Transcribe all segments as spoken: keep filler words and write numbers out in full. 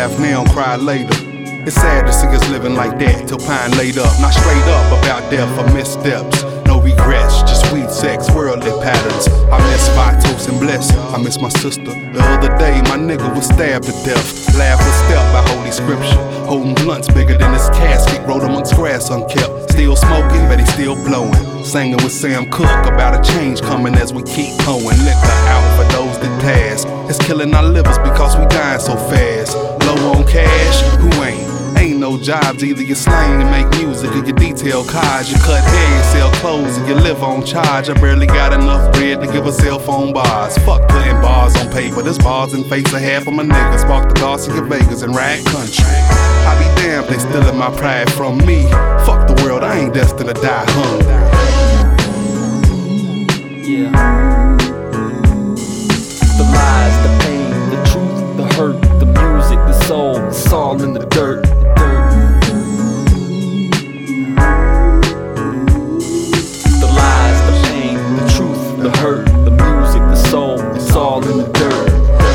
laugh now, cry later. It's sad to see us living like that till pine laid up. Not straight up about death or missteps. No regrets, just weed, sex, worldly patterns. I miss Vitos and Bless. I miss my sister. The other day, my nigga was stabbed to death. Laugh was stepped by Holy Scripture. Holding blunts bigger than his casket. Rode amongst grass unkept. Still smoking, but he still blowing. Singing with Sam Cooke about a change coming as we keep going. Liquor out for those that pass. It's killing our livers because we dying so fast. Low on cash, who ain't? Ain't no jobs, either you slang and make music or you detail cars. You cut hair, you sell clothes, and you live on charge. I barely got enough bread to give a cell phone bars. Fuck putting bars on paper, there's bars in face of half of my niggas. Spark the Garcia Vegas and rag country. I be damned they stealing my pride from me. Fuck the world, I ain't destined to die hungry. Yeah. The lies, the pain, the truth, the hurt, the music, the soul, it's all in the dirt. The hurt, the music, the soul, it's all in the dirt.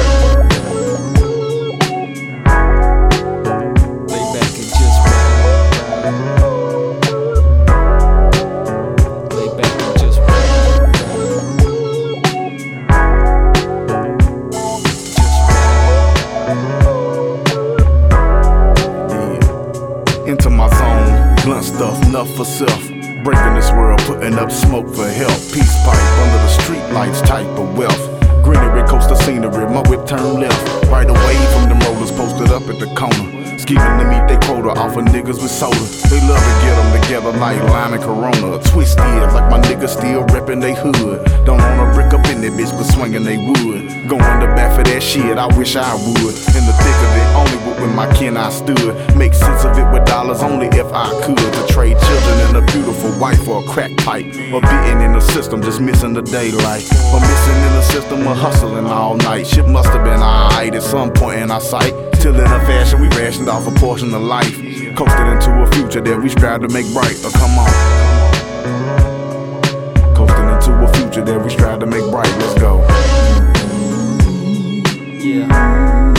Lay back and just ride. Lay back and just ride. Yeah. Into my zone, blunt stuff, enough for self. Breaking this world, putting up smoke for help. Peace pipe under the street lights, type of wealth. Greenery, coastal scenery, my whip turn left. Right away from them rollers posted up at the corner. Scheming to meet they quota off of niggas with soda. They love to get them together like lime and Corona. Twisted like my niggas still reppin' they hood. Don't wanna brick up in that bitch, but swinging they would. Going to bat for that shit, I wish I would. In the thick of it, only with my kin I stood. Make sense of it with dollars only if I could. To trade children and a beautiful wife for a crack pipe. Or beating in the system, just missing the daylight. Or missing in the system, or hustling all night. Shit must have been alright at some point in our sight. Till in a fashion we rationed off a portion of life. Coasted into a future that we strive to make bright. Oh, come on. Coasting into a future that we strive to make bright. Let's go. Yeah.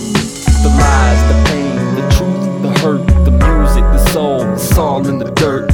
The lies, the pain, the truth, the hurt, the music, the soul, it's all in the dirt.